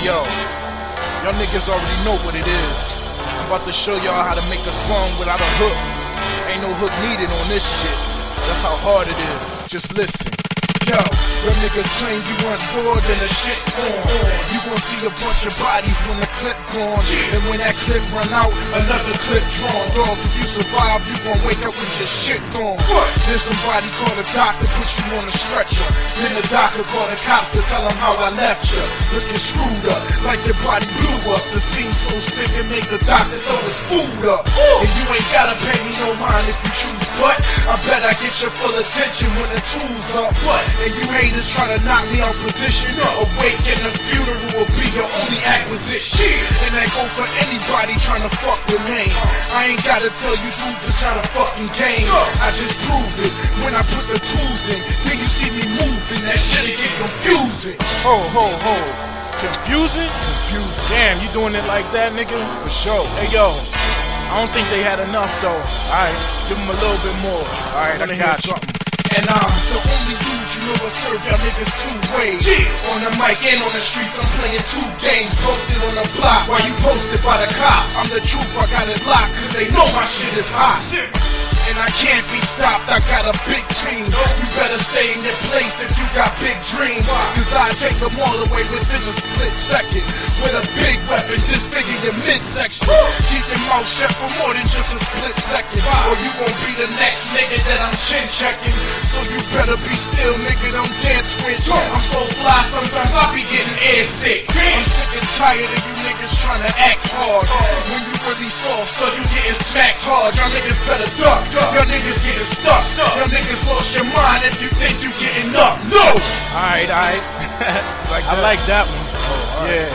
yo, y'all niggas already know what it is. I'm about to show y'all how to make a song without a hook. Ain't no hook needed on this shit. That's how hard it is. Just listen. Yo, them niggas claim you unboard and the shit's on. You gon' see a bunch of bodies when the clip gone. And when that clip run out, another clip drawn. Dog, if you survive, you gon' wake up with your shit gone. Then somebody call the doctor, put you on a stretcher. Then the doctor call the cops to tell them how I left you. Looking screwed up, like your body blew up. The scene so sick it make the doctor throw his food up. And you ain't gotta pay me no mind if you choose, but I bet I get your full attention when the tool's up. And you haters try to knock me out position. Awake in the funeral will be your only acquisition. And that go for anybody trying to fuck with me. I ain't gotta tell you dude, this not a fucking game. I just proved it when I put the tools in. Then you see me moving, that shit'll get confusing. Ho. Confusing? Confusing. Damn, you doing it like that, nigga? For sure. Hey, yo. I don't think they had enough, though. Alright, give them a little bit more. Alright, I got something. And I'm the only dude you know I serve y'all niggas two ways. On the mic and on the streets, I'm playing two games. Posted on the block while you posted by the cops. I'm the truth, I got it locked, cause they know my shit is hot. And I can't be stopped, I got a big team. You better stay in your place if you got big dreams. Cause I take them all away within a split second. With a big weapon, disfigure your midsection. Keep your mouth shut for more than just a split second. Or you gon' be the next nigga that I'm chin checking. So you better be still, nigga, don't dare twitch. I'm so fly, sometimes I be getting air sick. I'm sick and tired of you niggas trying to act hard. When you really soft, so you getting smacked hard. Y'all niggas better duck. Y'all niggas getting stuck. Y'all niggas lost your mind if you think you getting up. No! Alright. I like that one. Oh, yeah.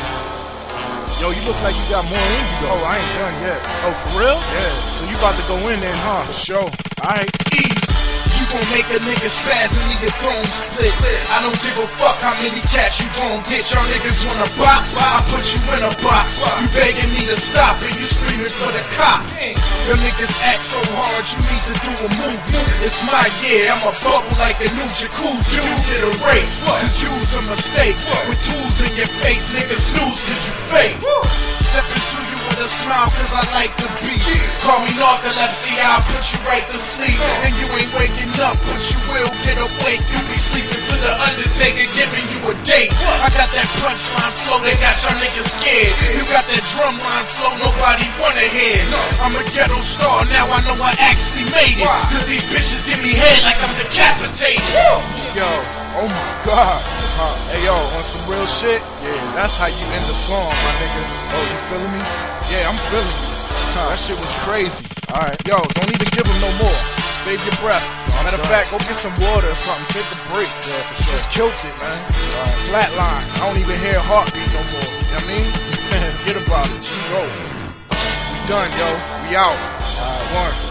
Yo, you look like you got more in you though. Oh, I ain't done yet. Oh, for real? Yeah. So you about to go in then, huh? For sure. Alright. Easy. You gon' make a nigga spaz and leave your throne split. I don't give a fuck how many cats you gon' get. Y'all niggas wanna box? I put you in a box. You begging me to stop and you screaming for the cops. Your niggas act so hard, you need to do a movie. It's my year, I'm a bubble like a new jacuzzi. You get a race, cause you's a mistake. With tools in your face, niggas snooze cause you fake. Step into you with a smile cause I like the beat. Call me narcolepsy, I'll put you right to sleep. And you ain't waking up, but you will get awake. You be sleeping to the Undertaker giving you a date. I got that punchline flow that got y'all niggas scared. You got that drumline flow nobody wanna hear. I'm a ghetto star, now I know I actually made it. Cause these bitches give me head like I'm decapitated. Yo, oh my god. Hey yo, on some real shit? Yeah, that's how you end the song, my nigga. Oh, you feeling me? Yeah, I'm feeling you. That shit was crazy. Alright. Yo, don't even give him no more. Save your breath. Matter of fact, go get some water or something. Take a break. Yeah, for sure. Just killed it, man. Flatline. I don't even hear heartbeat no more. You know what I mean? Forget about it. Just go. We done, yo. We out. Alright, one.